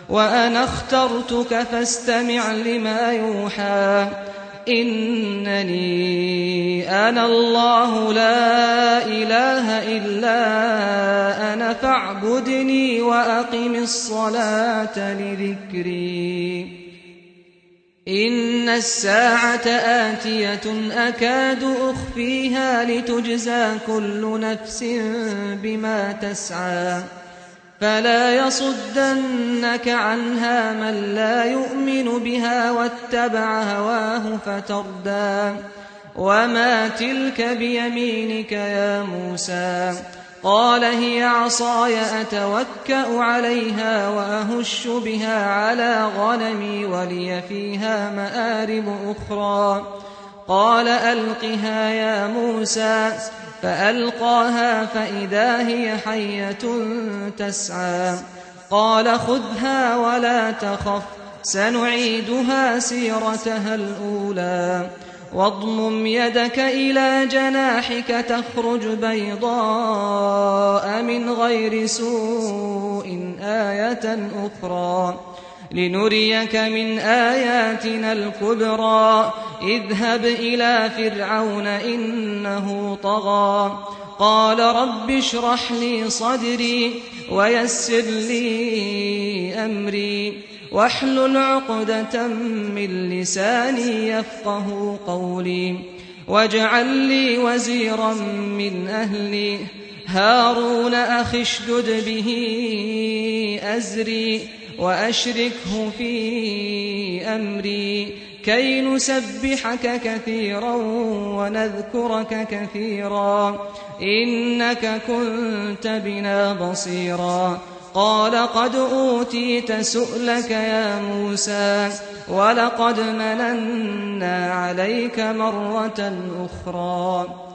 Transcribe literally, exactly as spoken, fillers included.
وأنا اخترتك فاستمع لما يوحى إنني أنا الله لا إله إلا أنا فاعبدني وأقم الصلاة لذكري إن الساعة آتية أكاد أخفيها لتجزى كل نفس بما تسعى فلا يصدنك عنها من لا يؤمن بها واتبع هواه فتردى وما تلك بيمينك يا موسى قال هي عصاي أتوكأ عليها وأهش بها على غنمي ولي فيها مآرب أخرى قال ألقها يا موسى فألقاها فإذا هي حية تسعى قال خذها ولا تخف سنعيدها سيرتها الأولى واضمم يدك إلى جناحك تخرج بيضاء من غير سوء آية أخرى لنريك من آياتنا الكبرى اذهب إلى فرعون إنه طغى قال رب اشرح لي صدري ويسر لي أمري واحلل عقدة من لساني يفقه قولي واجعل لي وزيرا من أهلي هارون أخي اشدد به أزري وأشركه في أمري كي نسبحك كثيرا ونذكرك كثيرا إنك كنت بنا بصيرا قال قد أوتيت سؤلك يا موسى ولقد مننا عليك مرة أخرى